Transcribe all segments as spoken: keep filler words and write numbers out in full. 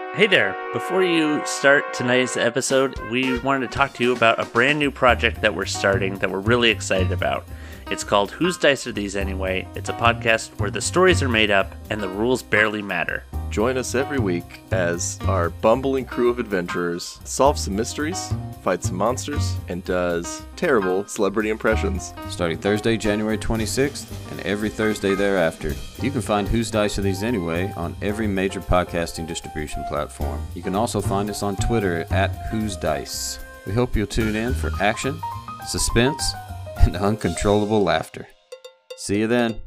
Hey there! Before you start tonight's episode, we wanted to talk to you about a brand new project that we're starting that we're really excited about. It's called Whose Dice Are These Anyway? It's a podcast where the stories are made up and the rules barely matter. Join us every week as our bumbling crew of adventurers solve some mysteries, fight some monsters, and does terrible celebrity impressions. Starting Thursday, January twenty-sixth, and every Thursday thereafter. You can find Whose Dice Are These Anyway on every major podcasting distribution platform. You can also find us on Twitter at Whose Dice. We hope you'll tune in for action, suspense, and uncontrollable laughter. See you then.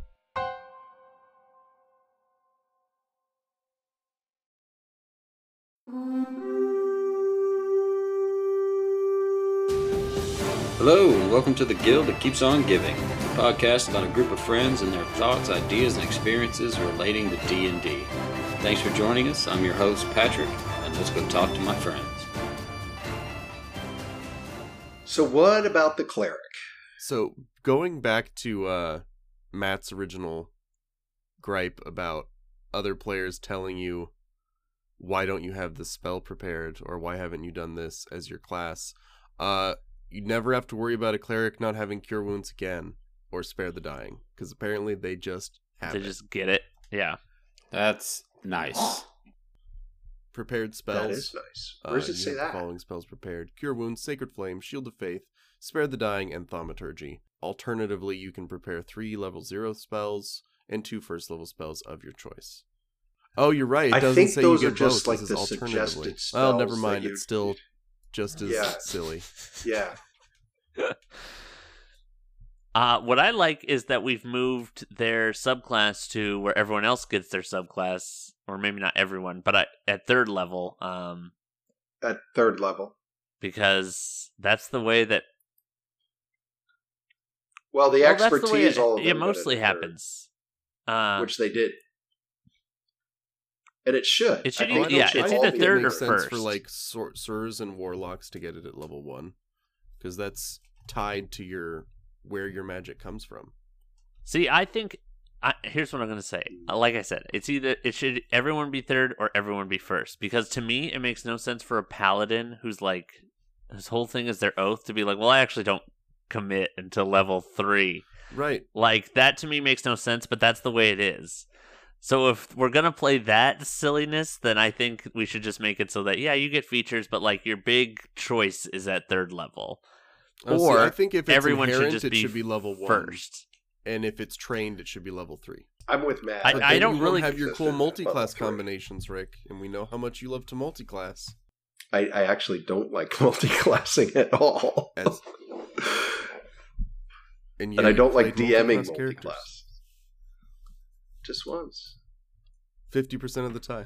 Hello, and welcome to the Guild that keeps on giving, a podcast about a group of friends and their thoughts, ideas, and experiences relating to D and D. Thanks for joining us. I'm your host, Patrick, and let's go talk to my friends. So what about the cleric? So, going back to uh, Matt's original gripe about other players telling you, why don't you have this spell prepared, or why haven't you done this as your class, uh... you never have to worry about a cleric not having Cure Wounds again or Spare the Dying, because apparently they just have They it. just get it. Yeah. That's nice. Prepared spells. That is nice. Where does uh, it you say have the that? following spells prepared: Cure Wounds, Sacred Flame, Shield of Faith, Spare the Dying, and Thaumaturgy. Alternatively, you can prepare three level zero spells and two first level spells of your choice. Oh, you're right. It I doesn't think say those you are get just both. like This the is alternatively. suggested Oh, never spells mind. that you- It's still just as Yeah. silly. Yeah. Uh, what I like is that we've moved their subclass to where everyone else gets their subclass, or maybe not everyone, but at, at third level, um, At third level. because that's the way that Well, the well, that's the expertise way it, all of it them got mostly at third, happens. Uh, which they did. And it should. It should I think be- yeah, it should it's all either be third at or makes third. sense for first. like sor- sorcerers and warlocks to get it at level one, because that's tied to your where your magic comes from. See, I think I, here's what I'm gonna say. Like I said, it's either it should everyone be third or everyone be first. Because to me, it makes no sense for a paladin who's like his whole thing is their oath to be like, well, I actually don't commit until level three. Right. Like that to me makes no sense, but that's the way it is. So if we're gonna play that silliness, then I think we should just make it so that yeah, you get features, but like your big choice is at third level. Oh, see, Or I think if it's everyone should inherent, just it be should be level one, first. and if it's trained, it should be level three. I'm with Matt. I- But I then don't you really- won't have your cool Consistent at multi-class level three. combinations, Rick, and we know how much you love to multi-class. I, I actually don't like multi-classing at all. As and, and I yet don't you like played DMing multi-class characters multi-class. Just once. fifty percent of the time.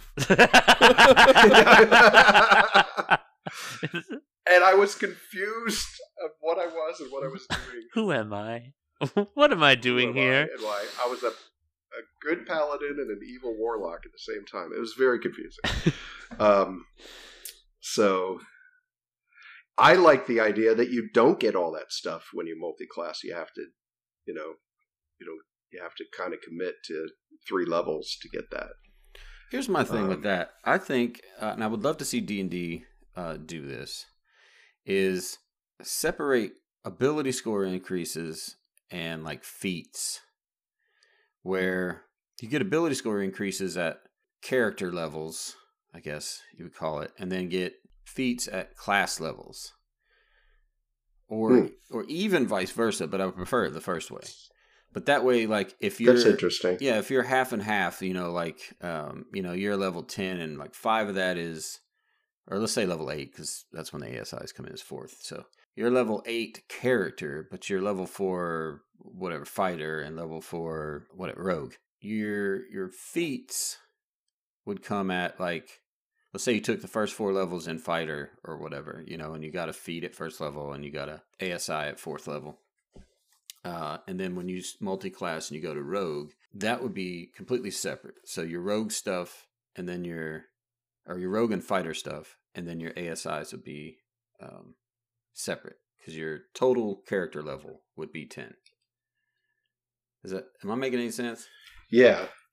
And I was confused of what I was and what I was doing. Who am I? What am I doing Who am I here? and why. I was a, a good paladin and an evil warlock at the same time. It was very confusing. um, so I like the idea that you don't get all that stuff when you multi-class. You have to, you know, you know, you have to kind of commit to three levels to get that. Here's my thing Um, with that. I think, uh, and I would love to see D and D uh, do this, is separate ability score increases and like feats, where you get ability score increases at character levels, I guess you would call it, and then get feats at class levels, or Hmm. or even vice versa. But I would prefer it the first way. But that way, like if you're That's interesting. yeah, if you're half and half, you know, like, um, you know, you're level ten and like five of that is, or let's say level eight, because that's when the A S Is come in as fourth. So you're level eight character, but you're level four, whatever, fighter, and level four, whatever, rogue. Your, your feats would come at like, let's say you took the first four levels in fighter or whatever, you know, and you got a feat at first level and you got a A S I at fourth level. Uh, and then when you multi-class and you go to rogue, that would be completely separate. So your rogue stuff, and then your, or your rogue and fighter stuff, and then your A S Is would be um, separate, because your total character level would be ten. Is that? Am I making any sense? Yeah,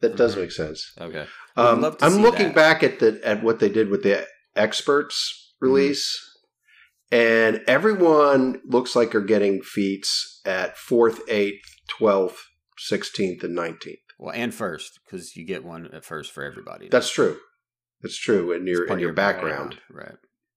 that does make sense. Okay. Um, love to I'm see looking that. back at the at what they did with the experts release, and everyone looks like are getting feats at fourth, eighth, twelfth, sixteenth, and nineteenth. Well, and first, because you get one at first for everybody. That's true. That's true in your It's part in of your background. Right.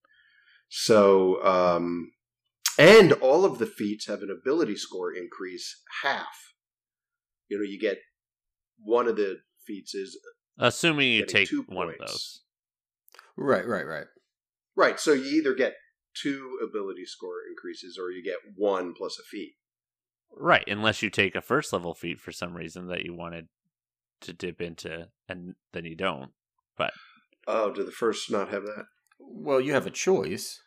So, um, and all of the feats have an ability score increase half. You know, you get one of the feats is Assuming you getting take two one of points. those. Right, right, right. Right. So you either get two ability score increases or you get one plus a feat. Right, unless you take a first level feat for some reason that you wanted to dip into, and then you don't. But Oh, do the first not have that? Well, you have a choice.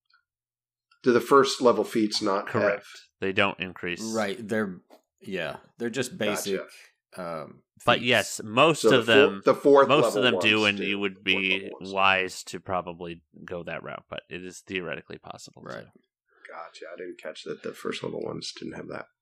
Do the first level feats not correct, they don't increase. Right. They're, yeah, they're just basic. Um, But feats. yes, most have? So of the, four- them, the fourth most level of them ones do, and do, you would fourth be level ones. wise to probably go that route. But it is theoretically possible. Right. to. Gotcha. I didn't catch that. The first level ones didn't have that.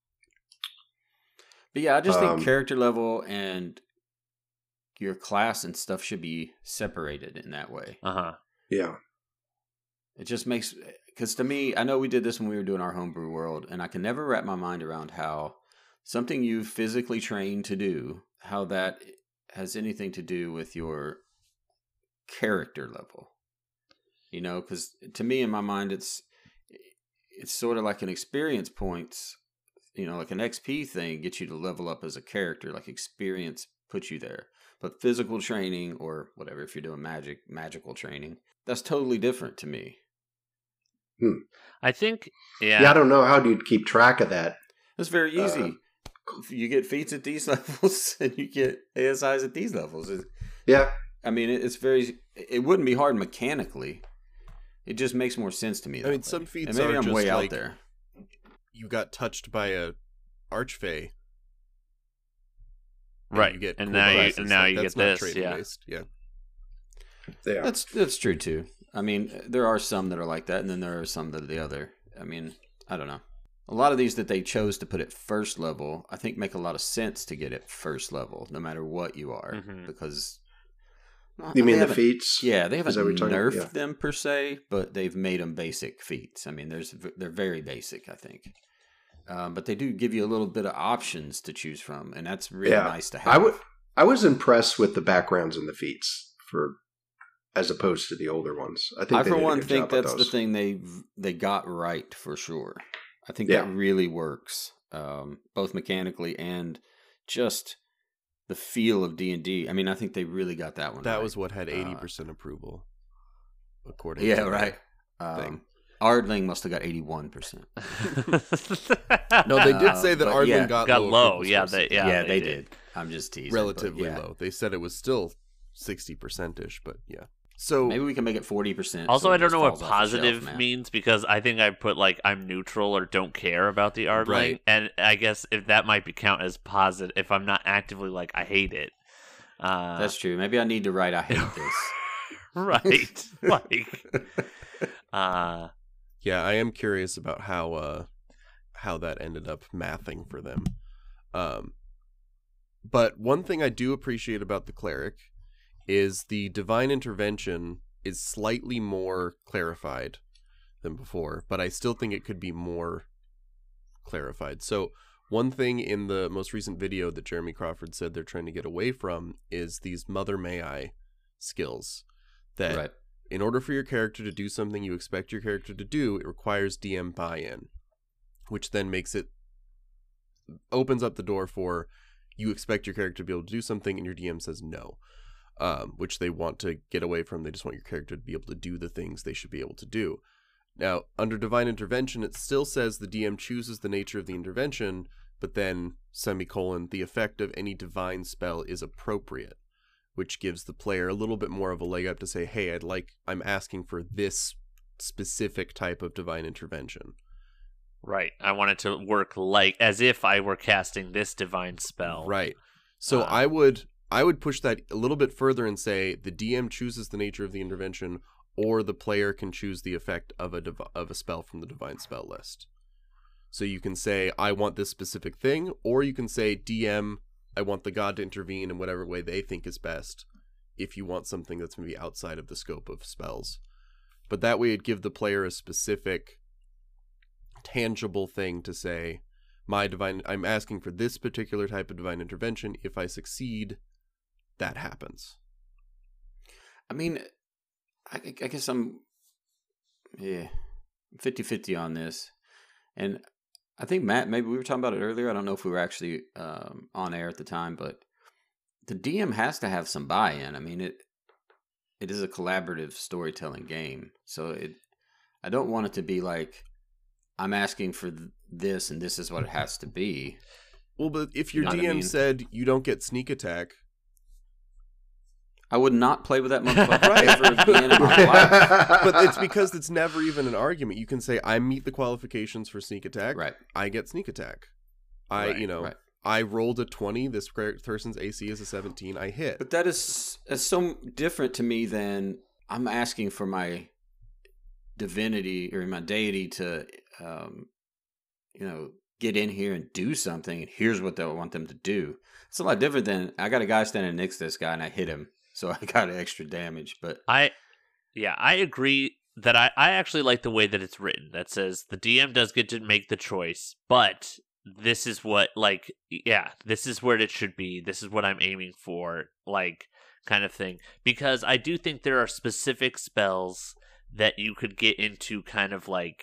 But yeah, I just Um, think character level and your class and stuff should be separated in that way. Uh huh. Yeah. It just makes, because to me, I know we did this when we were doing our homebrew world, and I can never wrap my mind around how something you physically trained to do, how that has anything to do with your character level. You know, because to me, in my mind, it's it's sort of like an experience points. You know, like an X P thing gets you to level up as a character, like experience puts you there. But physical training or whatever, if you're doing magic, magical training, that's totally different to me. Hmm. I think. Yeah. Yeah. I don't know. How do you keep track of that? That's very easy. Uh, you get feats at these levels and you get A S Is at these levels. It, Yeah. I mean, it, it's very, it wouldn't be hard mechanically. It just makes more sense to me. I that mean, way. some feats and maybe are I'm just way like- out there. You got touched by a archfey. Right. You get And cool now you- bonuses. and now Like, you that's get not this, trading yeah. based. Yeah. Yeah. That's that's true too. I mean, there are some that are like that, and then there are some that are the other. I mean, I don't know. A lot of these that they chose to put at first level, I think, make a lot of sense to get at first level, no matter what you are, Mhm. because You they mean the haven't- feats? Yeah, they haven't that what you're talking- nerfed yeah. them per se, but they've made them basic feats. I mean, there's they're very basic, I think. Um, but they do give you a little bit of options to choose from, and that's really Yeah. nice to have. I would. I was impressed with the backgrounds in the feats for, as opposed to the older ones. I think I, they for did a one, good think job with that's the those. thing they they got right for sure. I think Yeah. that really works, um, both mechanically and just the feel of D and D. I mean, I think they really got that one. That right. was what had Uh, eighty percent approval, according Yeah, to the right. thing. Um, Ardling must have got eighty-one percent. No, they did Uh, say that but Ardling yeah. got, Got low. low. approval Yeah, scores. they, yeah, Yeah, they, they did. did. I'm just teasing. relatively but yeah. low. They said it was still sixty percent ish, but yeah. So Maybe we can make it forty percent. Also, I don't know what positive means because I think I put like I'm neutral or don't care about the Ardling, Right. and I guess if that might be count as positive if I'm not actively like I hate it. Uh, That's true. Maybe I need to write I hate this. right. like, uh, yeah, I am curious about how uh how that ended up mathing for them. Um, but one thing I do appreciate about the cleric is the divine intervention is slightly more clarified than before, but I still think it could be more clarified. So one thing in the most recent video that Jeremy Crawford said they're trying to get away from is these Mother May I skills that Right. in order for your character to do something you expect your character to do, it requires D M buy-in, which then makes it opens up the door for you expect your character to be able to do something and your D M says no, um, which they want to get away from. They just want your character to be able to do the things they should be able to do. Now, under divine intervention, it still says the D M chooses the nature of the intervention, but then semicolon the effect of any divine spell is appropriate, which gives the player a little bit more of a leg up to say, hey, I'd like, I'm asking for this specific type of divine intervention. right. I want it to work like as if I were casting this divine spell. Right. So Uh, I would I would push that a little bit further and say the D M chooses the nature of the intervention, or the player can choose the effect of a div- of a spell from the divine spell list. So you can say I want this specific thing, or you can say D M I want the god to intervene in whatever way they think is best if you want something that's maybe outside of the scope of spells. But that way it'd give the player a specific, tangible thing to say, my divine, I'm asking for this particular type of divine intervention. If I succeed, that happens. I mean, I, I guess I'm, yeah, fifty-fifty on this. And I think, Matt, maybe we were talking about it earlier. I don't know if we were actually um, on air at the time, but the D M has to have some buy-in. I mean, it it is a collaborative storytelling game. So it, I don't want it to be like, I'm asking for th- this and this is what it has to be. Well, but if your You know D M what I mean? said you don't get sneak attack, I would not play with that motherfucker Right. ever again in my life. but it's because it's never even an argument. You can say, I meet the qualifications for sneak attack. Right. I get sneak attack. I, Right, you know, right. I rolled a twenty. This person's A C is a seventeen. I hit. But that is, is so different to me than I'm asking for my divinity or my deity to, um, you know, get in here and do something. And here's what they want them to do. It's a lot different than I got a guy standing next to this guy and I hit him. So I got extra damage. But I, yeah, I agree that I, I actually like the way that it's written. That says the D M does get to make the choice, but this is what, like, yeah, this is where it should be. This is what I'm aiming for, like, kind of thing. Because I do think there are specific spells that you could get into kind of like,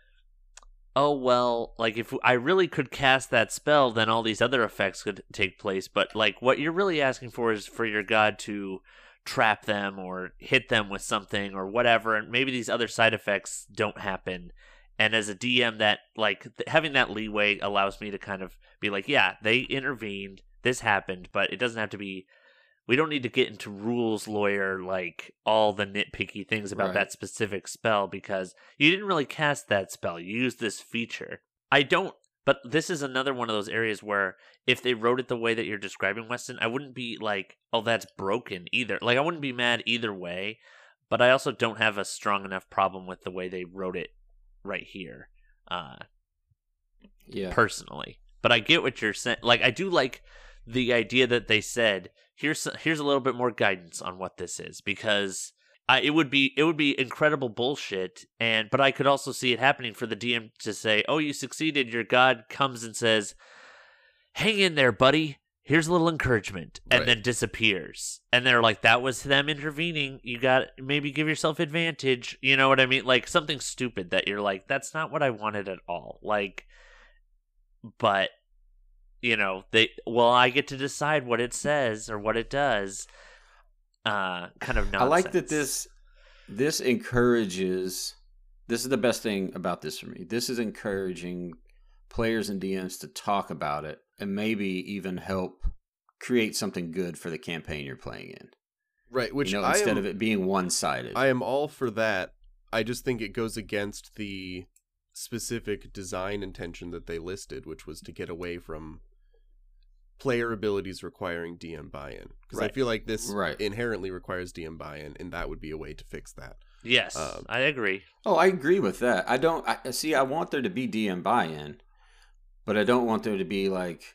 oh, well, like, if I really could cast that spell, then all these other effects could take place. But, like, what you're really asking for is for your god to trap them or hit them with something or whatever, and maybe these other side effects don't happen. And as a D M, that, like, th- having that leeway allows me to kind of be like, yeah, they intervened, this happened, but it doesn't have to be, we don't need to get into rules lawyer, like, all the nitpicky things about Right. that specific spell, because you didn't really cast that spell. You used this feature. I don't, but this is another one of those areas where if they wrote it the way that you're describing, Weston, I wouldn't be like, oh, that's broken either. Like, I wouldn't be mad either way, but I also don't have a strong enough problem with the way they wrote it right here, uh, yeah, personally. But I get what you're saying. Like, I do like the idea that they said, here's here's a little bit more guidance on what this is, because I, it would be it would be incredible bullshit. And but I could also see it happening for the D M to say, "Oh, you succeeded." Your god comes and says, "Hang in there, buddy. Here's a little encouragement," and Right. then disappears. And they're like, "That was them intervening. You got maybe give yourself advantage." You know what I mean? Like something stupid that you're like, "That's not what I wanted at all." Like, but. You know, they well, I get to decide what it says or what it does. Uh, kind of nonsense. I like that this this encourages. This is the best thing about this for me. This is encouraging players and D Ms to talk about it and maybe even help create something good for the campaign you're playing in. Right, which you know, I instead am, of it being one sided. I am all for that. I just think it goes against the specific design intention that they listed, which was to get away from player abilities requiring D M buy-in. Because I Right. feel like this Right. inherently requires D M buy-in, and that would be a way to fix that. Yes, Um, I agree. Oh, I agree with that. I don't I see. I want there to be D M buy-in, but I don't want there to be like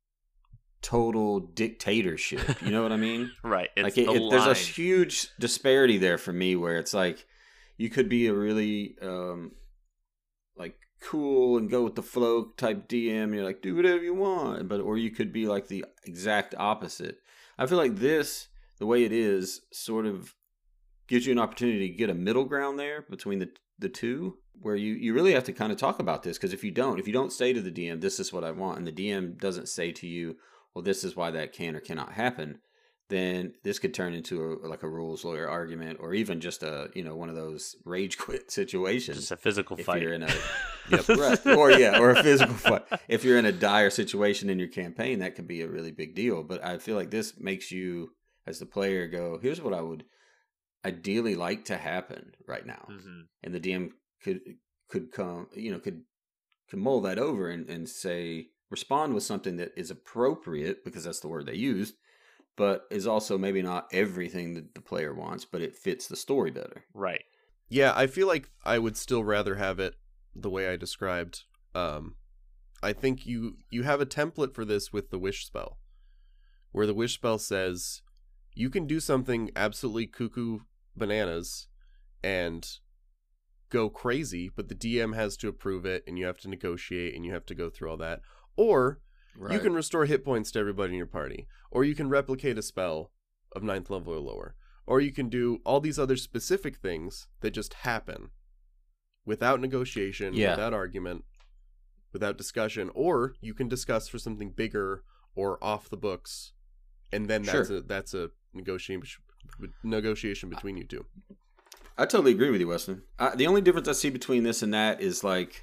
total dictatorship. You know what I mean? Right. It's like it, the it, there's a line. huge disparity there for me, where it's like you could be a really um, like cool and go with the flow type D M. And you're like, do whatever you want, but or you could be like the exact opposite. I feel like this, the way it is, sort of gives you an opportunity to get a middle ground there between the the two, where you, you really have to kind of talk about this, because if you don't, if you don't say to the D M, this is what I want, and the D M doesn't say to you, well, this is why that can or cannot happen, then this could turn into a, like a rules lawyer argument, or even just a, you know, one of those rage quit situations. Just a physical if fight. you're in a yep, right. or yeah, or a physical fight. If you're in a dire situation in your campaign, that could be a really big deal. But I feel like this makes you, as the player, go, here's what I would ideally like to happen right now, Mhm. and the D M could could come, you know, could could mull that over and, and say, respond with something that is appropriate, because that's the word they used, but is also maybe not everything that the player wants, but it fits the story better. Right. Yeah, I feel like I would still rather have it the way I described. Um, I think you you have a template for this with the wish spell. where the wish spell says you can do something absolutely cuckoo bananas and go crazy, but the D M has to approve it, and you have to negotiate, and you have to go through all that. Or Right. you can restore hit points to everybody in your party. Or you can replicate a spell of ninth level or lower. Or you can do all these other specific things that just happen without negotiation, Yeah. without argument, without discussion. Or you can discuss for something bigger or off the books, and then that's Sure. a that's a negotiation negotiation between you two. I totally agree with you, Weston. I, the only difference I see between this and that is like,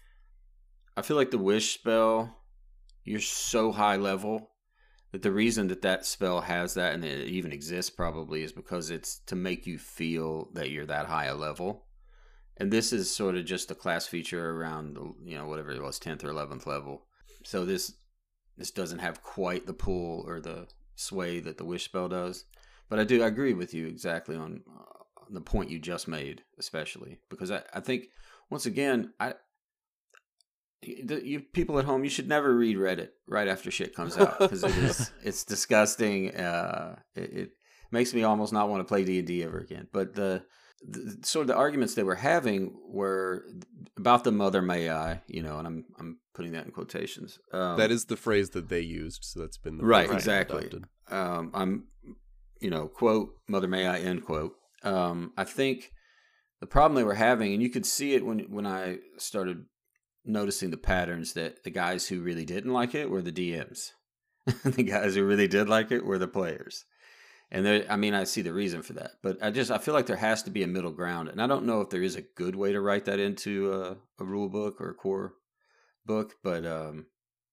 I feel like the wish spell, you're so high level that the reason that that spell has that and it even exists probably is because it's to make you feel that you're that high a level. And this is sort of just a class feature around, the, you know, whatever it was, tenth or eleventh level. So this this doesn't have quite the pull or the sway that the wish spell does. But I do I agree with you exactly on uh, the point you just made, especially because I, I think once again, I the, you people at home, you should never read Reddit right after shit comes out because it is it's disgusting. Uh, it, it makes me almost not want to play D and D ever again. But the, the sort of the arguments they were having were about the Mother May I, you know, and I'm I'm putting that in quotations. Um, That is the phrase that they used, so that's been the right, phrase exactly. adopted. Um, I'm, you know, quote Mother May I end quote. Um, I think the problem they were having, and you could see it when when I started noticing the patterns, that the guys who really didn't like it were the D Ms. The guys who really did like it were the players. And there, I mean, I see the reason for that, but I just I feel like there has to be a middle ground, and I don't know if there is a good way to write that into a, a rule book or a core book, but um,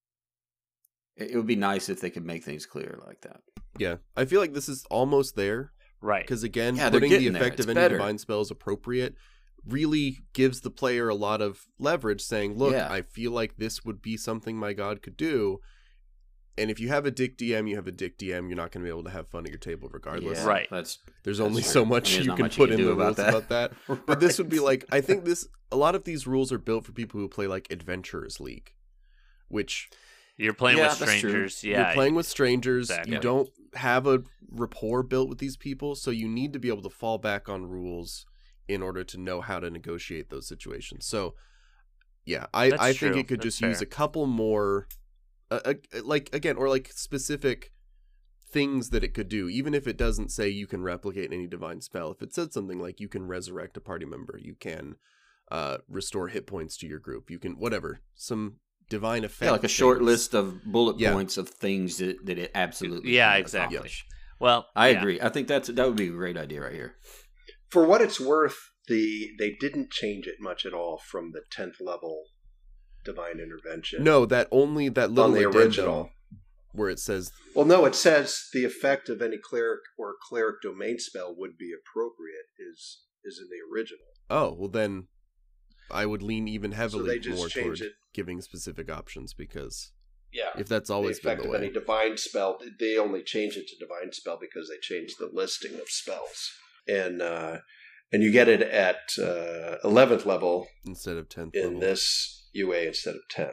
it, it would be nice if they could make things clear like that. Yeah, I feel like this is almost there. Right. Because again, Yeah, they're putting the getting there. effect It's of any better. divine spells appropriate really gives the player a lot of leverage, saying, look, Yeah. I feel like this would be something my god could do. And if you have a dick D M, you have a dick D M, you're not going to be able to have fun at your table regardless. Yeah, Right. That's There's That's only true. so much There's you not can much you put can in do the about rules that. about that. But this would be like, I think this, a lot of these rules are built for people who play like Adventurers League, which You're playing Yeah, with that's true. strangers. Yeah. you're playing with strangers. Exactly. You don't have a rapport built with these people, so you need to be able to fall back on rules in order to know how to negotiate those situations. So, yeah, I, That's I think true. it could That's just use fair. a couple more, uh, uh, like, again, or like specific things that it could do, even if it doesn't say you can replicate any divine spell. If it said something like you can resurrect a party member, you can uh, restore hit points to your group, you can, whatever, some divine effect. yeah, like a short things. list of bullet Yeah. points of things that, that it absolutely Yeah, can exactly. accomplish. Well, I yeah. agree. I think that's that would be a great idea right here. For what it's worth, the they didn't change it much at all from the tenth level divine intervention. No, that only that little on the addendum original. where it says Well, no, it says the effect of any cleric or cleric domain spell would be appropriate is is in the original. oh, well then I would lean even heavily they just more changed toward it. giving specific options, because Yeah. if that's The always been effect the of any way. divine spell, they only changed it to divine spell because they changed the listing of spells. And uh, and you get it at uh, eleventh level Instead of tenth in level. this U A instead of tenth.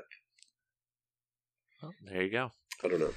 Well, there you go. I don't know.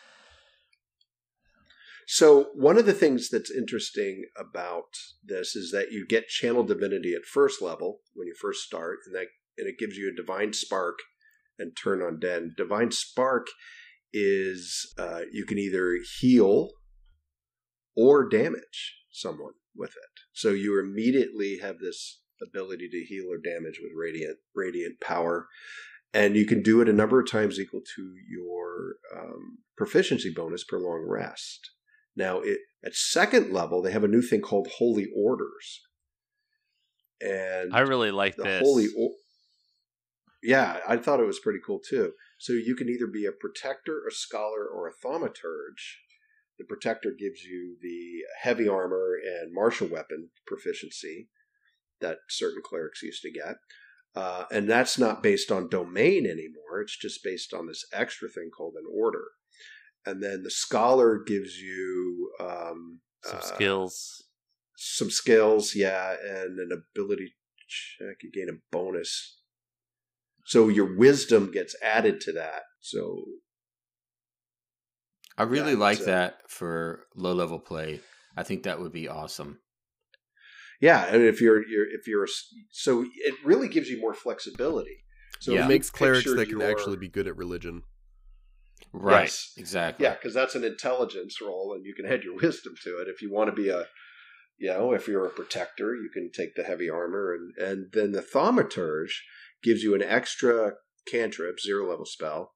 So one of the things that's interesting about this is that you get channel divinity at first level when you first start, and that and it gives you a divine spark and turn on den. Divine spark is uh, you can either heal or damage someone with it. So you immediately have this ability to heal or damage with radiant radiant power. And you can do it a number of times equal to your um, proficiency bonus per long rest. Now, it, at second level, they have a new thing called Holy Orders. And I really like the this. Holy o- Yeah, I thought it was pretty cool too. So you can either be a protector, a scholar, or a thaumaturge. The protector gives you the heavy armor and martial weapon proficiency that certain clerics used to get. Uh, and that's not based on domain anymore. It's just based on this extra thing called an order. And then the scholar gives you um, Some uh, skills. some skills, yeah, and an ability check. You gain a bonus. So your wisdom gets added to that. So I really Yeah, like so- that for low level play. I think that would be awesome. Yeah, and if you're you're if you're so it really gives you more flexibility. So Yeah. It if makes you clerics picture that can your- actually be good at religion. Right. Yes. Exactly. Yeah, because that's an intelligence roll, and you can add your wisdom to it. If you want to be a, you know, if you're a protector, you can take the heavy armor, and and then the thaumaturge gives you an extra cantrip, zero level spell,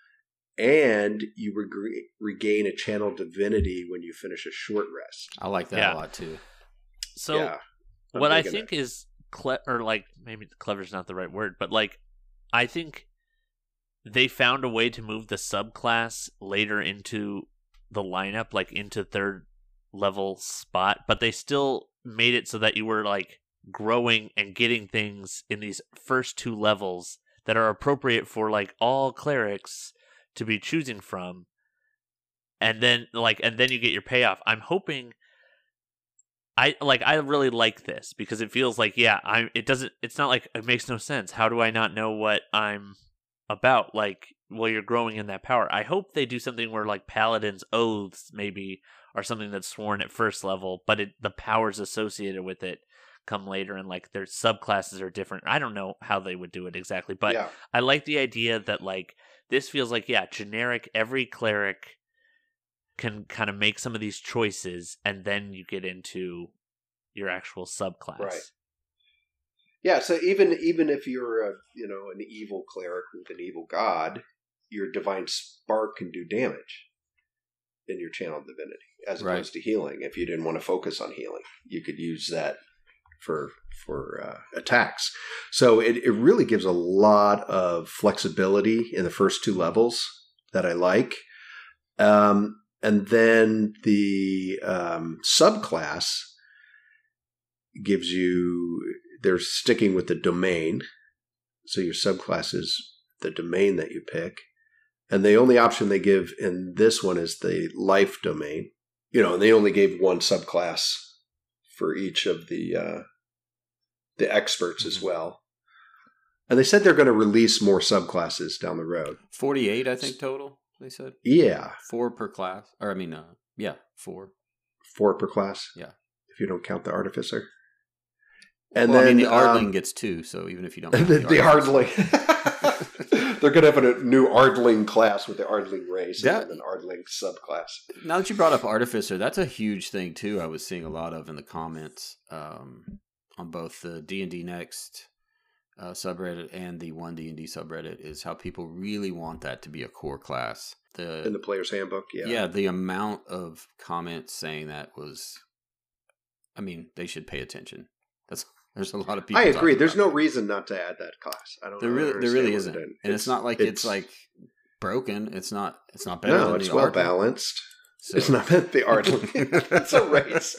and you reg- regain a channel divinity when you finish a short rest. I like that Yeah. a lot too. So yeah, I'm what I digging think is cle- or like maybe clever is not the right word, but like I think they found a way to move the subclass later into the lineup, like into third level spot, but they still made it so that you were like growing and getting things in these first two levels that are appropriate for like all clerics to be choosing from. And then like and then you get your payoff. I'm hoping I like I really like this because it feels like yeah, I it doesn't it's not like it makes no sense. How do I not know what I'm about? Like, well, you're growing in that power. I hope they do something where like paladins oaths maybe are something that's sworn at first level, but it the powers associated with it come later and like their subclasses are different. I don't know how they would do it exactly, but yeah, I like the idea that like this feels like yeah, generic every cleric can kind of make some of these choices and then you get into your actual subclass. Right. yeah. So even even if you're a you know an evil cleric with an evil god, your divine spark can do damage in your channel divinity, as Right. opposed to healing. If you didn't want to focus on healing, you could use that for for uh, attacks. So it, it really gives a lot of flexibility in the first two levels that I like. Um, and then the um, subclass gives you, they're sticking with the domain. So your subclass is the domain that you pick. And the only option they give in this one is the life domain. You know, and they only gave one subclass for each of the uh, the experts as well. And they said they're going to release more subclasses down the road. forty-eight, I think, total, they said. Yeah, Four per class. Or, I mean, uh, yeah, four. four per class. Yeah. If you don't count the artificer. And well, then I mean, the Ardling um, gets two, so even if you don't the, count the Artificer. Ardling. They're going to have a new Ardling class with the Ardling race That- and then an Ardling subclass. Now that you brought up Artificer, that's a huge thing, too. I was seeing a lot of in the comments um, on both the D and D Next uh, subreddit and the one D and D subreddit is how people really want that to be a core class. The In the player's handbook, yeah. yeah, the amount of comments saying that was, I mean, they should pay attention. That's There's a lot of people. I agree. talking There's about no that. reason not to add that class. I don't. There I don't really, there understand really what isn't, they're and doing. it's, not like it's, like broken. It's not. It's not better. no, than it's the well Ardling. balanced. So- It's not meant the Ardling. It's a race.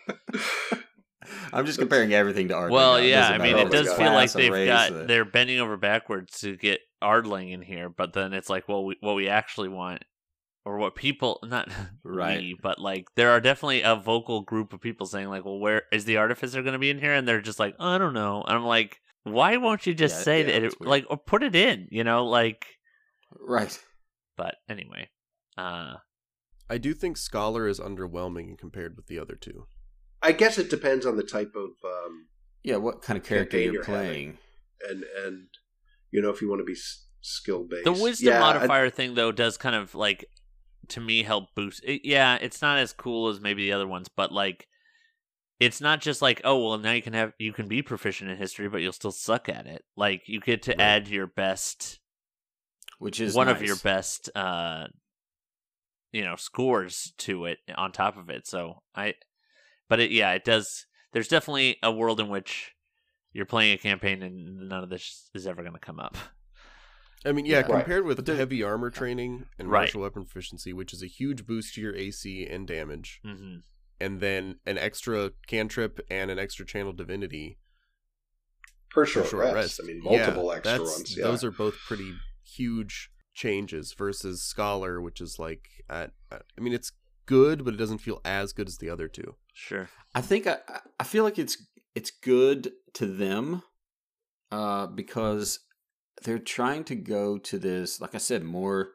I'm just comparing everything to Ardling. Well, now. It yeah, doesn't I mean, matter it if it's does a feel like class, a they've race, got a- they're bending over backwards to get Ardling in here, but then it's like, well, we, what we actually want, or what people not Right. we, but like there are definitely a vocal group of people saying like, well, where is the Artificer going to be in here? And they're just like, I don't know. And I'm like, why won't you just Yeah, say yeah, that? that's It, weird. like, or put it in, you know, like. right. But anyway, uh, I do think Scholar is underwhelming compared with the other two. I guess it depends on the type of um, Yeah, what kind of character Campaign you're you're having. playing? and and you know if you want to be s- skill based. the wisdom modifier thing though does kind of like to me help boost. It, yeah, it's not as cool as maybe the other ones, but like. It's not just like, oh well, now you can have you can be proficient in history, but you'll still suck at it. Like you get to Right. add your best, Which is one nice. of your best, uh, you know, scores to it on top of it. So I, but it yeah, it does. There's definitely a world in which you're playing a campaign and none of this is ever going to come up. I mean, yeah, Yeah. Right. compared with But there- heavy armor training and Right. martial weapon proficiency, which is a huge boost to your A C and damage, Mm-hmm. and then an extra cantrip and an extra channel divinity per for short, rest. I mean, multiple Yeah, extra that's- ones. Yeah. Those are both pretty huge changes versus Scholar, which is like, at, I mean, it's good, but it doesn't feel as good as the other two. Sure. I think I I feel like it's it's good to them, uh, because they're trying to go to this, like I said, more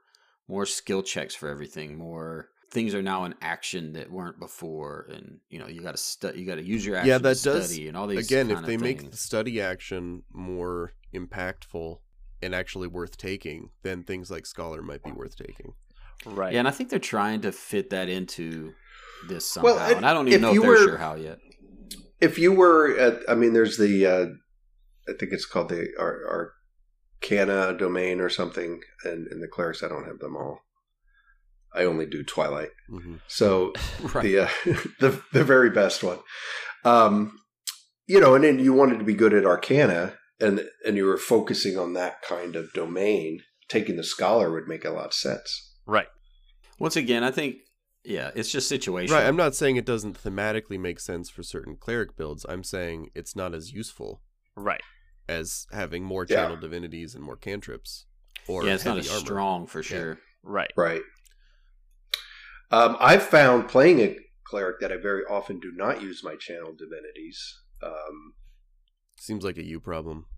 more skill checks for everything, more things are now in action that weren't before, and you know you got to stu- you got to use your action Yeah, that to does. study and all these. Again, kind if of they things. make the study action more impactful and actually worth taking, then things like Scholar might be worth taking. Right. Yeah, and I think they're trying to fit that into this somehow, Well, and I don't even if know if you they're were- sure how yet. If you were at, I mean, there's the, uh, I think it's called the Ar- Arcana domain or something, and in the clerics, I don't have them all. I only do Twilight. Mm-hmm. So Right. the, uh, the the very best one, um, you know, and then you wanted to be good at Arcana, and and you were focusing on that kind of domain. Taking the Scholar would make a lot of sense. Right. Once again, I think yeah, it's just situational. Right, I'm not saying it doesn't thematically make sense for certain cleric builds. I'm saying it's not as useful Right. as having more Yeah. channel divinities and more cantrips. Or yeah, it's not heavy as armor. strong for sure. Right. Right. Um, I've found playing a cleric that I very often do not use my channel divinities. Um, Seems like a you problem.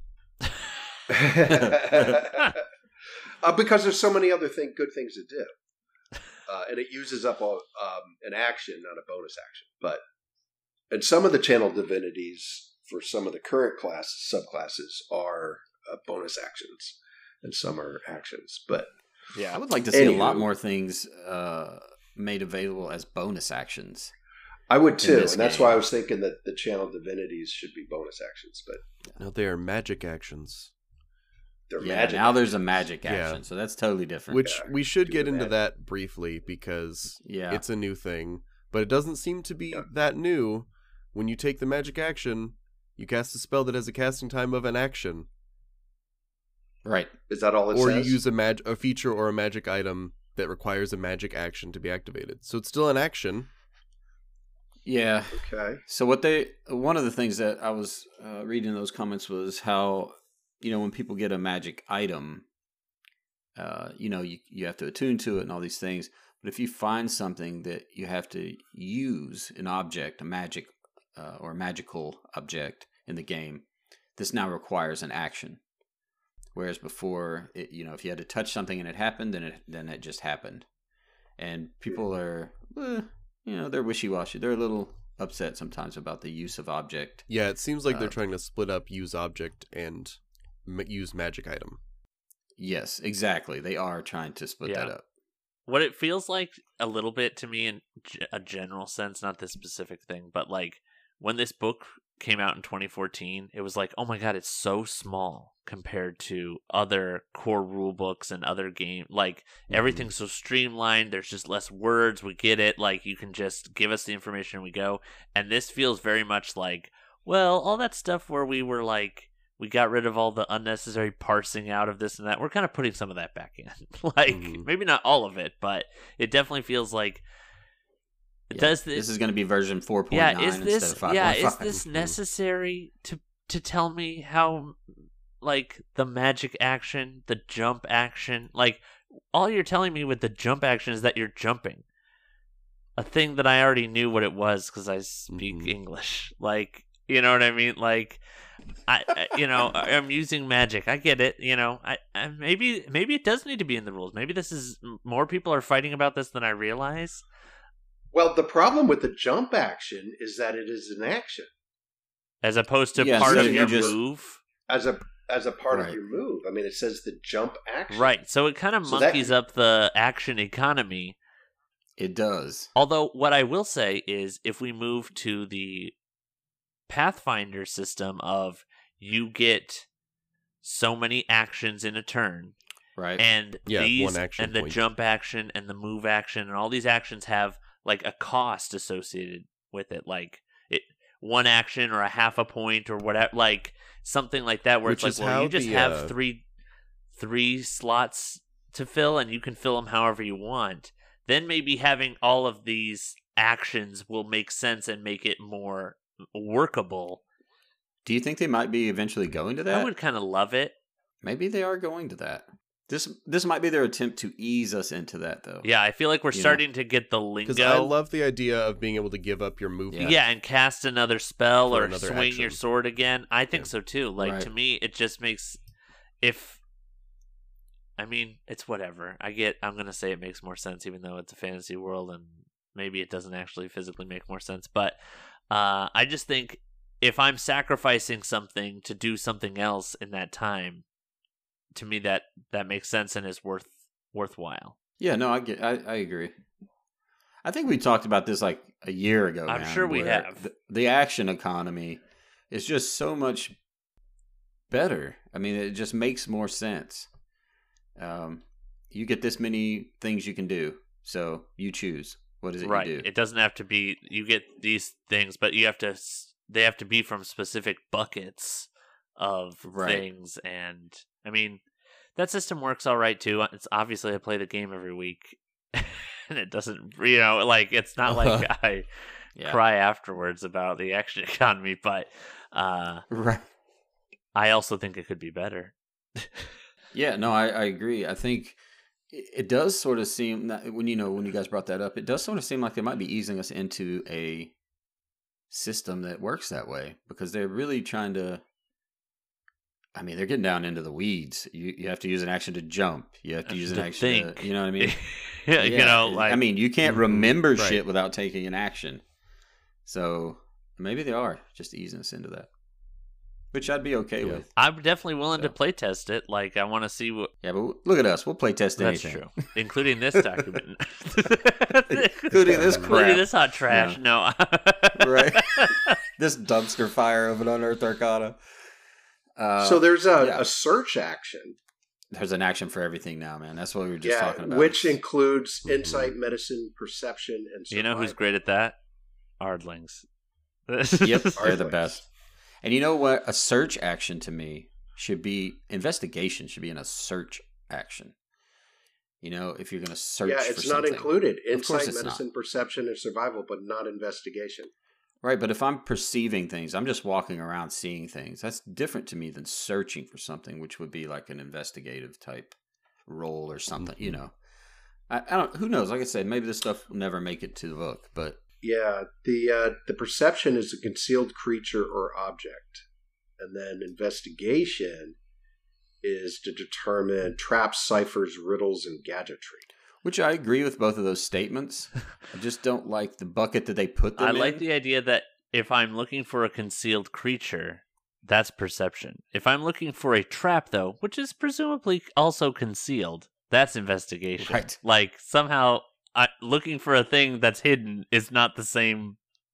uh, because there's so many other thing, good things to do. Uh, and it uses up a, um, an action, not a bonus action. But and some of the channel divinities for some of the current class subclasses are uh, bonus actions, and some are actions. But Yeah. I would like to see a lot Anywho. more things uh, made available as bonus actions. I would too, this and that's game. why I was thinking that the channel divinities should be bonus actions. But No, they are magic actions. they're Yeah, magic. now there's a magic Yeah. action, so that's totally different. Which Yeah, we should do get the into magic. that briefly because yeah, it's a new thing. But it doesn't seem to be Yeah. that new. When you take the magic action, you cast a spell that has a casting time of an action. right. Is that all it Or says? you use a mag- a feature or a magic item that requires a magic action to be activated. So it's still an action. Yeah. Okay. So what they one of the things that I was uh, reading in those comments was how you know when people get a magic item, uh, you know you you have to attune to it and all these things. But if you find something that you have to use an object, a magic uh, or magical object in the game, this now requires an action. Whereas before, it, you know, if you had to touch something and it happened, then it then it just happened. And people are, eh, you know, they're wishy-washy. They're a little upset sometimes about the use of object. Yeah, it seems like they're Uh, trying to split up use object and m- use magic item. Yes, exactly. They are trying to split Yeah. that up. What it feels like a little bit to me in g- a general sense, not this specific thing, but like when this book came out in twenty fourteen, it was like, oh my god, it's so small compared to other core rule books and other game. Like everything's so streamlined. There's just less words. We get it. Like you can just give us the information and we go. And this feels very much like, well, all that stuff where we were like, we got rid of all the unnecessary parsing out of this and that. We're kind of putting some of that back in. like Mhm. maybe not all of it, but it definitely feels like it Yeah, does this, this. is going to be version four point yeah, nine is instead this of five point yeah, five. is this necessary to to tell me how like the magic action, the jump action, like all you're telling me with the jump action is that you're jumping. A thing that I already knew what it was because I speak Mhm. English. Like, you know what I mean? Like I, I you know, I'm using magic. I get it. You know, I, I maybe maybe it does need to be in the rules. Maybe this is more people are fighting about this than I realize. Well, the problem with the jump action is that it is an action As opposed to Yeah, part so of you your just- move. as a as a part Right. of your move. I mean, it says the jump action. Right. So it kind of So that- monkeys up the action economy. It does. Although what I will say is if we move to the Pathfinder system of you get so many actions in a turn Right. and Yeah, these one action and the point. jump action and the move action and all these actions have like a cost associated with it, like it one action or a half a point or whatever, like something like that, where Which it's is like, well, how you just the, have uh, three three slots to fill and you can fill them however you want. Then maybe having all of these actions will make sense and make it more workable. Do you think they might be eventually going to that? I would kind of love it. Maybe they are going to that. This this might be their attempt to ease us into that, though. Yeah, I feel like we're You know. starting to get the lingo. Because I love the idea of being able to give up your movement. Yeah. and cast another spell For or another swing action. your sword again. I think Yeah. so too. Like Right. to me, it just makes if I mean, it's whatever. I get. I'm gonna say it makes more sense, even though it's a fantasy world, and maybe it doesn't actually physically make more sense. But uh, I just think if I'm sacrificing something to do something else in that time, to me that that makes sense and is worth worthwhile. Yeah, no, I get. I, I agree. I think we talked about this like a year ago. I'm man, sure we where have. The, the action economy is just so much better. I mean, it just makes more sense. Um, you get this many things you can do, so you choose. What is it Right. you do? It doesn't have to be. You get these things, but you have to. They have to be from specific buckets of Right. things, and I mean, that system works all right too. It's obviously I play the game every week, and it doesn't. You know, like it's not like I Yeah. cry afterwards about the action economy, but uh, Right. I also think it could be better. Yeah, no, I, I agree. I think it, it does sort of seem that when you know when you guys brought that up, it does sort of seem like they might be easing us into a system that works that way because they're really trying to. I mean, they're getting down into the weeds. You you have to use an action to jump. You have to use an To action. think. To, you know what I mean? Yeah, you know, like I mean, you can't Mhm, remember right. shit without taking an action. So maybe they are just easing us into that, which I'd be okay Yeah. with. I'm definitely willing to So. play test it. Like I want to see what. Yeah, but look at us. We'll play test That's anything. true, including this document, Including this including crap. this hot trash. No, Right. This dumpster fire of an unearthed arcana. Uh, so there's a, yeah. a search action, there's an action for everything now, man. That's what we were just yeah, talking about. which It's- includes Mhm. insight, medicine, perception, and you know who's survival. great at that? Ardlings. Yep, they're the Ardlings. best. And you know what? A search action to me should be investigation. Should be in a search action. You know, if you're going to search, Yeah, for it's not something. included. Of course Insight, it's medicine, perception, and survival, but not investigation. Right, but if I'm perceiving things, I'm just walking around seeing things. That's different to me than searching for something, which would be like an investigative type role or something. You know, I, I don't. Who knows? Like I said, maybe this stuff will never make it to the book, but Yeah, the uh, the perception is a concealed creature or object, and then investigation is to determine traps, ciphers, riddles, and gadgetry. which I agree with both of those statements. I just don't like the bucket that they put them I in. like the idea that if I'm looking for a concealed creature, that's perception. If I'm looking for a trap, though, which is presumably also concealed, that's investigation. Right. Like somehow, I, looking for a thing that's hidden is not the same.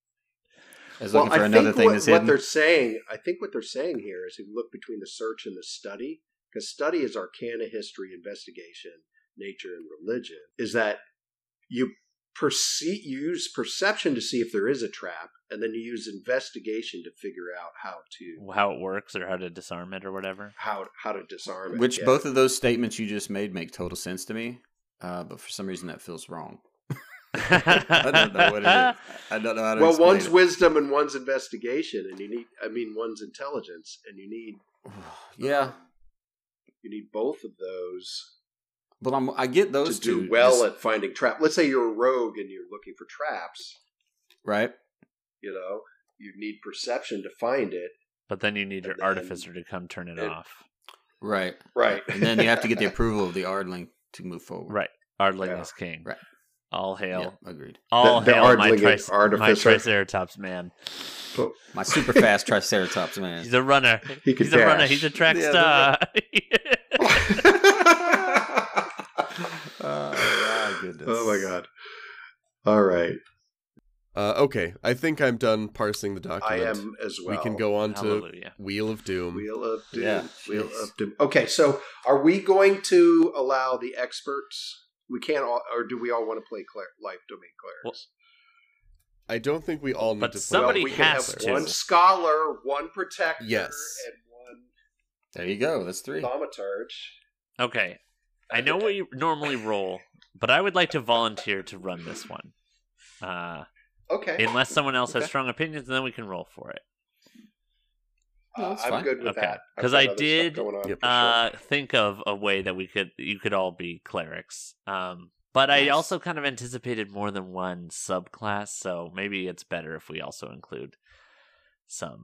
As Well, looking for I another think thing what, that's what hidden. they're saying, I think what they're saying here is if you look between the search and the study, because study is arcana, history, investigation, nature, and religion, is that you perceive, you use perception to see if there is a trap, and then you use investigation to figure out how to How it works or how to disarm it or whatever. how how to disarm it. Which yeah. both of those statements you just made make total sense to me, uh, but for some reason that feels wrong. I don't know what it is. I don't know how to Well, explain one's it. wisdom and one's investigation, and you need, I mean, one's intelligence, and you need, Yeah, you need both of those but I'm, I get those to do two. well just- at finding trap. Let's say you're a rogue and you're looking for traps. right? You know, you need perception to find it. But then you need your And then- artificer to come turn it and- off. Right. Right. And then you have to get the approval of the Ardling to move forward. Right. Ardling Yeah. is king. Right. All hail. Yeah, agreed. All The- the hail my, Ardling tri- is my artificer. Triceratops man. My super fast Triceratops man. He's a runner. He could He's a runner. dash. He's a track Yeah, star. Oh my goodness. Oh my god. All right. Uh, okay, I think I'm done parsing the I document. am as well. We can go on to Hallelujah. Wheel of Doom. Wheel of Doom. Yeah, Wheel jeez. of Doom. Okay, so are we going to allow the experts? We can't all, or do we all want to play cler- life domain clerics? I don't think we all need But to play somebody we can has have to. one scholar, one protector, Yes. and one There you go. That's three. thaumaturge. Okay. I know what you normally roll, but I would like to volunteer to run this one. Uh, Okay. unless someone else has Okay. strong opinions, then we can roll for it. No, that's I'm fine. good with Okay. that. I've 'Cause got I other stuff did, going on Yep. for sure. Uh, think of a way that we could you could all be clerics. Um, but I Nice. also kind of anticipated more than one subclass, so maybe it's better if we also include some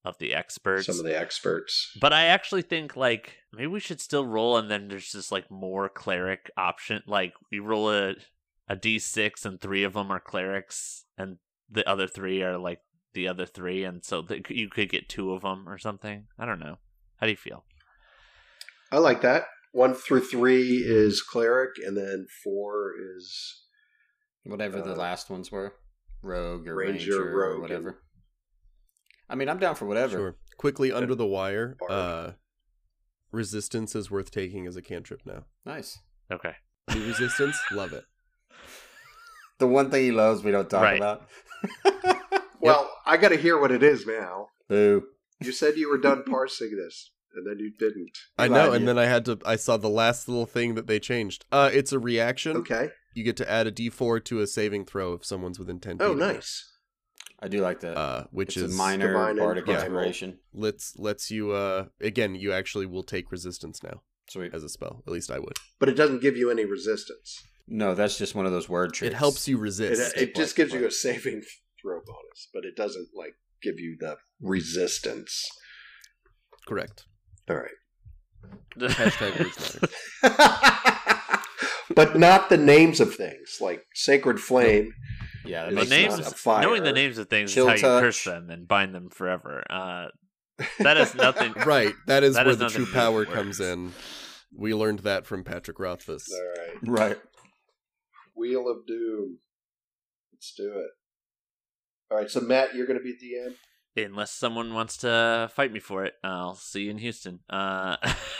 of the experts. Some of the experts. But I actually think like maybe we should still roll, and then there's just like more cleric option. Like we roll a a d six, and three of them are clerics, and the other three are like the other three, and so the, you could get two of them or something. I don't know. How do you feel? I like that. One through three is cleric, and then four is Whatever Uh, the last ones were. Rogue or Ranger, Ranger, Rogue, or whatever. I mean, I'm down for whatever. Sure. Quickly under the wire. Bard. Uh, resistance is worth taking as a cantrip now. Nice. Okay. New resistance, love it. The one thing he loves we don't talk Right. about. Well, I got to hear what it is now. Boo. You said you were done parsing this, and then you didn't. I Glad know, you- and then I had to. I saw the last little thing that they changed. Uh, it's a reaction. Okay. You get to add a D four to a saving throw if someone's within ten feet. Oh, of you. nice. I do like that. Uh, which it's is a minor Divine and bardic primal. inspiration. lets lets you. Uh, again, you actually will take resistance now Sweet. as a spell. At least I would. But it doesn't give you any resistance. No, that's just one of those word tricks. It helps you It, resist. it just gives you a saving throw bonus, but it doesn't like give you the resistance. Correct. All right. Hashtag words matter. But not the names of things like Sacred Flame. Yeah, that The the makes names, sense. of fire. knowing the names of things Chill is how you touch. curse them and bind them forever. Uh, that is nothing. Right. That is That where has the nothing true to do with power words. comes in. We learned that from Patrick Rothfuss. All right. Right. Wheel of Doom. Let's do it. All right. So Matt, you're going to be D M. Unless someone wants to fight me for it, I'll see you in Houston. Uh,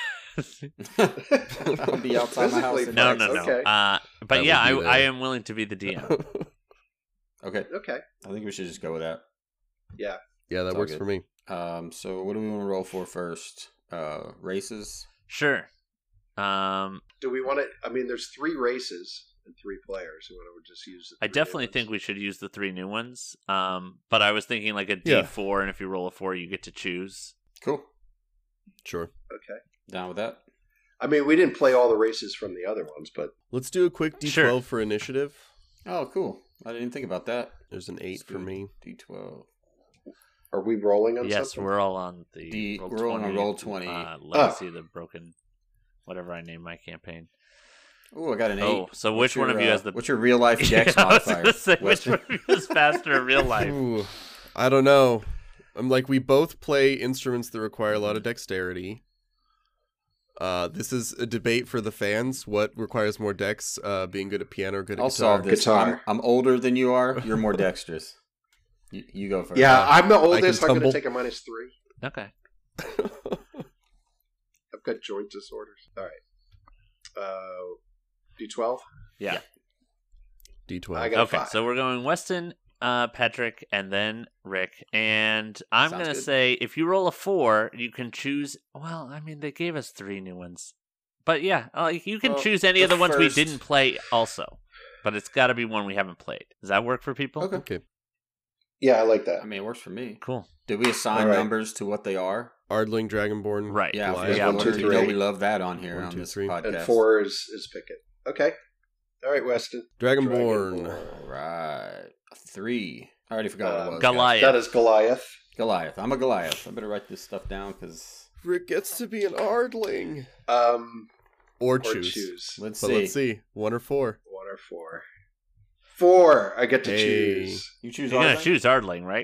I'll be outside my house. Physically in no, Texas. no, no. Okay. Uh, I but will yeah, I, be there. I am willing to be the D M. Okay. Okay. I think we should just go with that. Yeah. Yeah, that It's all works good. for me. Um, so what do we want to roll for first? Uh, races? Sure. Um, Do we want to? I mean, there's three races and three players. We want to just use. The I three definitely ones. think we should use the three new ones. Um, but I was thinking like a Yeah. D four, and if you roll a four, you get to choose. Cool. Sure. Okay. Down with that? I mean, we didn't play all the races from the other ones, but Let's do a quick D twelve Sure. for initiative. Oh, cool. I didn't think about that. There's an eight Let's for do me. D twelve. are we rolling on Yes, something? we're all on the D- roll we're all on twenty, roll twenty. Uh, Oh. Legacy of the Broken, whatever I name my campaign. Oh, I got an eight. Oh, so What's which one your, of you uh, has the? What's your real life dex Yeah, I was modifier? gonna say, which Weston? one of you is faster in real life? Ooh, I don't know. I'm like, we both play instruments that require a lot of dexterity. Uh, this is a debate for the fans. What requires more dex? Uh, being good at piano or good at I'll guitar? solve this. Guitar. I'm, I'm older than you are. You're more dexterous. You, you go first. Yeah, I'm the can oldest. I'm going tumble. to take a minus three. Okay. I've got joint disorders. All right. Uh, D twelve. Yeah. D twelve. I got a Okay. five. So we're going Weston, uh, Patrick, and then Rick. And I'm Sounds gonna good. say if you roll a four, you can choose. Well, I mean, they gave us three new ones, but yeah, like you can Well, choose any the of the ones we first- didn't play, also. But it's got to be one we haven't played. Does that work for people? Okay. Okay. Yeah, I like that. I mean, it works for me. Cool. Did we assign All right. numbers to what they are? Ardling, Dragonborn. Right. Yeah, Goliath. if yeah, we one, order, two, you know three. we love that on here One, on two, this three. podcast. And four is is Pickett. Okay. All right, Weston. Dragonborn. Dragonborn. All right. Three. I already forgot what Uh, it was. Goliath. That is Goliath. Goliath. I'm a Goliath. I better write this stuff down because Rick gets to be an Ardling. Um, Or or choose. choose. let's But see. let's see. One or four. One or four. Four. I get to Hey. choose. You choose You're gonna Ardling? choose Ardling, right?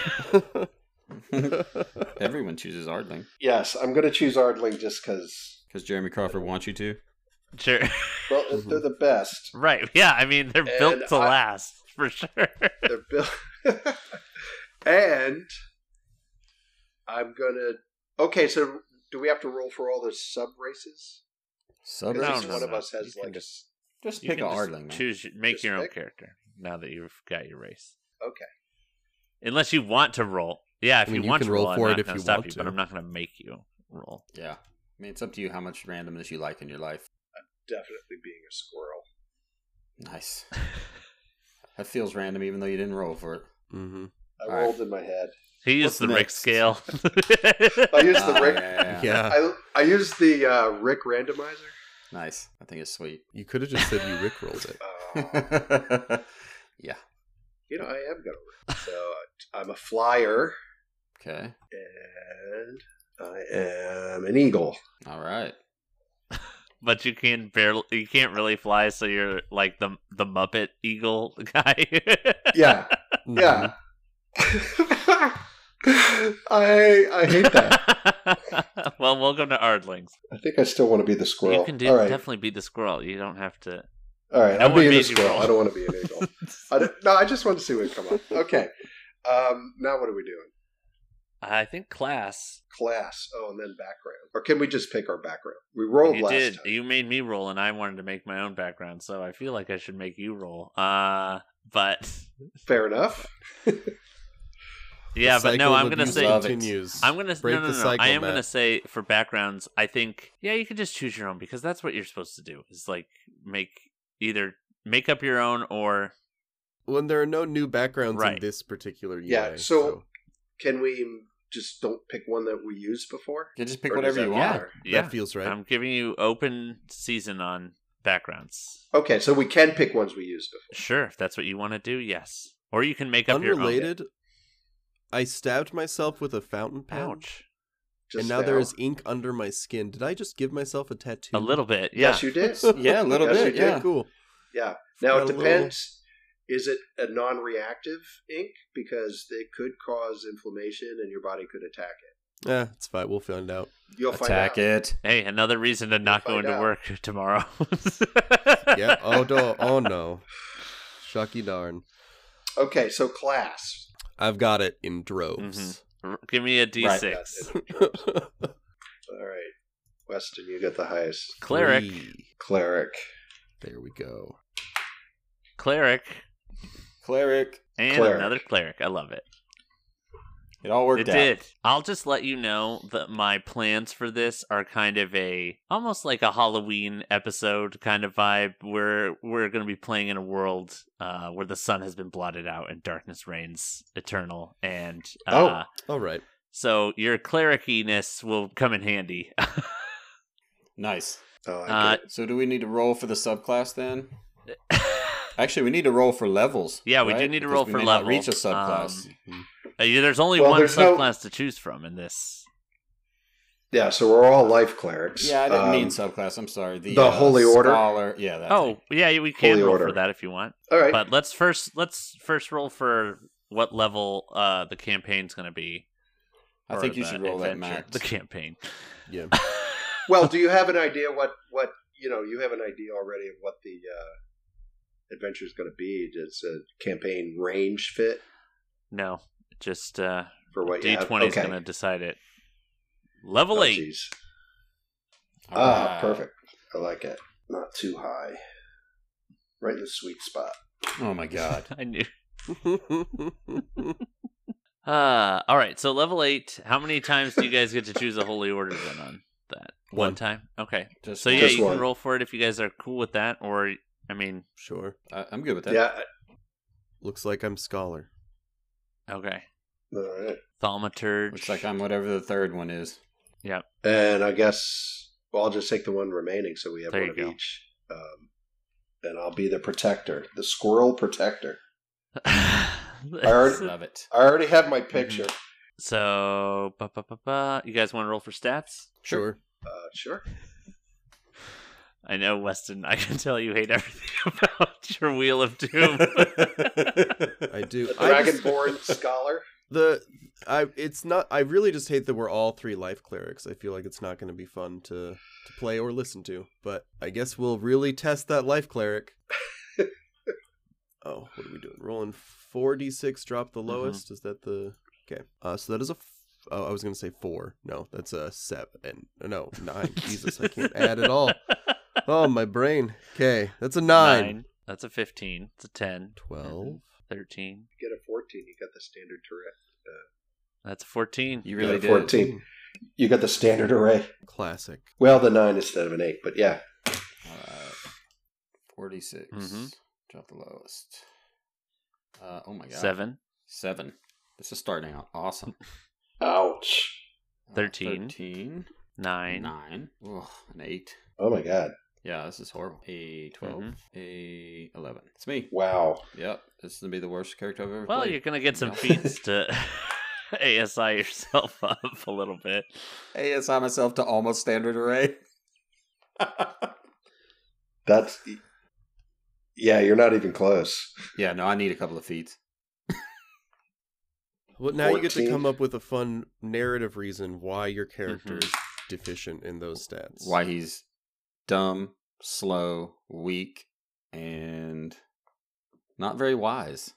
Everyone chooses Ardling Yes, I'm going to choose Ardling just because. because Jeremy Crawford wants you to. Sure. Well, they're the best. Right. Yeah. I mean, they're built And to I- last for sure. They're built. And I'm gonna. Okay, so do we have to roll for all the sub races? Sub No, Because no, each one no. of us has You can like. just- Just You pick can a just Ardling, man. choose, make Just your own pick? character now that you've got your race. Okay. Unless you want to roll. Yeah, if I mean, you you want can to roll roll, for I'm it not if going you to stop want you, to. but I'm not going to make you roll. Yeah. I mean, it's up to you how much randomness you like in your life. Definitely being a squirrel. Nice. That feels random even though you didn't roll for it. Mm-hmm. I All right. rolled in my head. He What's used the Rick next? scale. I used the Ah, Rick. yeah, yeah, yeah. Yeah. I I used the uh, Rick randomizer. Nice. I think it's sweet. You could have just said you Rick rolled it. Uh, Yeah. you know, I am gonna. Rick. So uh, I'm a flyer. Okay. And I am an eagle. All right. But you can barely, you can't really fly, so you're like the the Muppet Eagle guy. Yeah, yeah. I I hate that. Well, welcome to Ardlings. I think I still want to be the squirrel. You can do, All right. definitely be the squirrel. You don't have to. All right, No I'm one being a made you squirrel. roll. I don't want to be an eagle. I don't- no, I just want to see what come on. Okay. Um, now what are we doing? I think class. Class. Oh, and then background. Or can we just pick our background? We rolled You last did. time. You made me roll, and I wanted to make my own background, so I feel like I should make you roll. Uh, but Fair enough. yeah, The but no, cycle I'm of gonna abuse say. Love it. continues. I'm gonna Break no no the no. no. cycle, I am Matt. gonna say for backgrounds. I think yeah, you can just choose your own because that's what you're supposed to do. Is like make either make up your own or When there are no new backgrounds Right. in this particular U I. Yeah, so- Can we just don't pick one that we used before? You just pick Or does whatever that you want. matter? yeah. that feels right. I'm giving you open season on backgrounds. Okay, so we can pick ones we used before. Sure, if that's what you want to do, yes. Or you can make up your own. Unrelated, I stabbed myself with a fountain pen, Ouch. Just and now there is ink under my skin. Did I just give myself a tattoo? A little bit, yeah. Yes, you did. Yeah, a little Yes, bit. you did. Yeah. Cool. Yeah. Now Got it a little- depends. Is it a non-reactive ink? Because it could cause inflammation and your body could attack it. Eh, it's fine. We'll find out. You'll find Attack out. it. Hey, another reason to not go find into out. work tomorrow. Yeah. Oh no. Oh no. Shucky darn. Okay, so class. I've got it in droves. R- Give me a D six. All right. Weston, you get the highest. Cleric. Three. Cleric. There we go. Cleric. Cleric. And Cleric. another cleric. I love it. It all worked It out. did. I'll just let you know that my plans for this are kind of a almost like a Halloween episode kind of vibe where we're going to be playing in a world uh, where the sun has been blotted out and darkness reigns eternal. And uh, All right. so your clericiness will come in handy. Nice. I like uh, it. So do we need to roll for the subclass then? Actually, we need to roll for levels. Yeah, we do right? need to Because roll we for may not level. reach a subclass. Um, Uh, yeah, there's only Well, one there's no- subclass to choose from in this. Yeah, so we're all life clerics. yeah, I didn't Um, mean subclass. I'm sorry. The, the uh, Holy Order? Scholar. Yeah. That Oh, thing. yeah, we can Holy roll Order. for that if you want. All right. But let's first let's first roll for what level uh, the campaign's going to be. I Or think you the should roll that, adventure. Max. The campaign. Yeah. Well, do you have an idea what, what you know, you have an idea already of what the uh, adventure is going to be? Does a campaign range fit No, just uh, for what you D have? twenty is Okay. going to decide it. Level Oh, eight. geez. All Ah, right. perfect. I like it. Not too high. Right in the sweet spot. Oh my god. I knew. Uh, all right, so level eight. How many times do you guys get to choose a holy order then on that? One, One. time? Okay. Just So yeah, Just you one. can roll for it if you guys are cool with that, or, I mean, Sure. I, I'm good with that. Yeah. Looks like I'm scholar. okay. All right. Thaumaturge. Looks like I'm whatever the third one is. Yep. And I guess, well, I'll just take the one remaining so we have There one you of go. each. Um, and I'll be the protector, the squirrel protector. already- Love it. I already have my picture. So, ba, ba, ba, ba. You guys want to roll for stats? Sure. Uh, sure. I know, Weston, I can tell you hate everything about your Wheel of Doom. I do. The I just- Dragonborn scholar. the I it's not I really just hate that we're all three life clerics. I feel like it's not going to be fun to to play or listen to, but I guess we'll really test that life cleric. Oh, what are we doing? Rolling four d six, drop the lowest. Is that the okay? Uh, so that is a. F- oh, I was gonna say four. No, that's a seven. No, nine. Jesus, I can't add at all. Oh, my brain. Okay, that's a nine. Nine. That's a fifteen. It's a ten. Twelve. thirteen. Get a fourteen. You got the standard turret. That's a fourteen. You really Yeah, did. fourteen. You got the standard array. Classic. Well, the nine instead of an eight, but yeah. Alright. forty-six. Mhm. Drop the lowest. Uh, oh my god. Seven. Seven. This is starting out awesome. Ouch. Uh, Thirteen. Thirteen. Nine. Nine. Ugh, an eight. Oh my god. Yeah, this is horrible. A twelve. Mhm. A eleven. It's me. Wow. Yep. This is gonna be the worst character I've ever Well, played. you're gonna get some Yeah. feats to. A S I yourself up a little bit. A S I myself to almost standard array. That's yeah, you're not even close. Yeah, no, I need a couple of feats. Well, now you get to fourteen. come up with a fun narrative reason why your character Mhm. is deficient in those stats. Why he's dumb, slow, weak, and not very wise.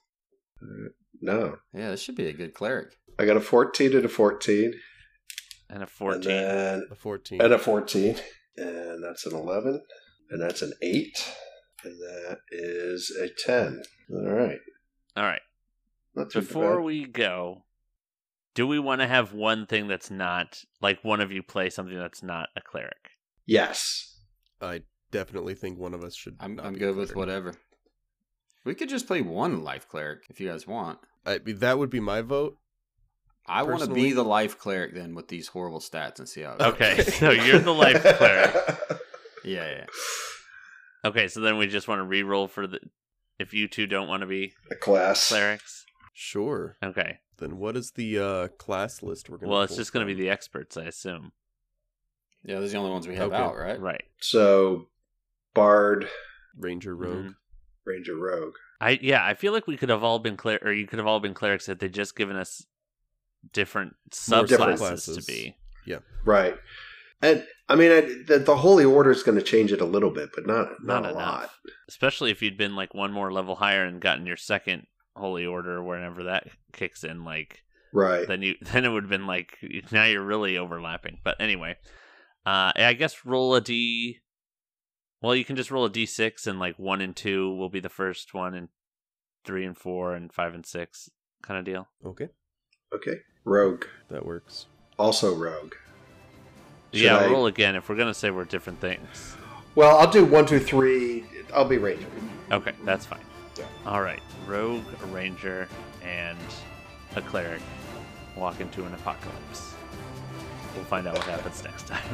No. Yeah, this should be a good cleric. I got a fourteen and a fourteen. And a fourteen. And then A fourteen. and a fourteen. And that's an eleven. And that's an eight. And that is a ten. All right. All right. Not too Before bad. we go, do we want to have one thing that's not, like one of you play something that's not a cleric? Yes. I definitely think one of us should. I'm not I'm be good a with cleric. whatever. We could just play one life cleric if you guys want. I, that would be my vote. I want to Personally- be the life cleric then with these horrible stats and see how it goes. Okay, so you're the life cleric. Yeah, yeah. Okay, so then we just want to re-roll for the, if you two don't want to be A class. clerics. Sure. Okay. Then what is the uh, class list we're going to Well, it's just going to be the experts, I assume. Yeah, those are the only ones we have Okay. out, right? Right. So, Bard, Ranger Rogue. Mhm. Ranger, Rogue. I yeah, I feel like we could have all been cler- or you could have all been clerics had they just given us different More subclasses subclasses. to be. Right. And, I mean, I, the, the Holy Order is going to change it a little bit, but not, not, Not a enough. lot. Especially if you'd been like one more level higher and gotten your second holy order or whenever that kicks in, like Right. then you then it would have been like now you're really overlapping. But anyway, uh I guess roll a d. Well, you can just roll a d six and like one and two will be the first one, and three and four and five and six kind of deal. Okay, Okay. Rogue. that works. Also Rogue. Should yeah, I- roll again if we're gonna say we're different things. Well, I'll do one, two, three. I'll be Ranger. Okay, that's fine. Yeah. All right, rogue, a ranger, and a cleric walk into an apocalypse. We'll find out what happens next time.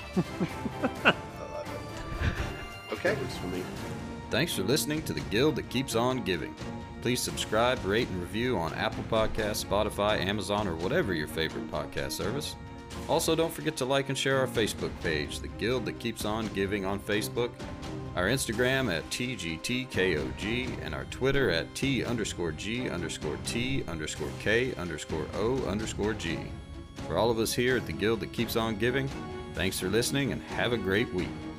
I love it. Okay. Works for me. Thanks for listening to The Guild That Keeps On Giving. Please subscribe, rate, and review on Apple Podcasts, Spotify, Amazon, or whatever your favorite podcast service. Also, don't forget to like and share our Facebook page, The Guild That Keeps On Giving on Facebook, our Instagram at T G T K O G, and our Twitter at T underscore G underscore T underscore K underscore O underscore G. For all of us here at The Guild That Keeps On Giving, thanks for listening and have a great week.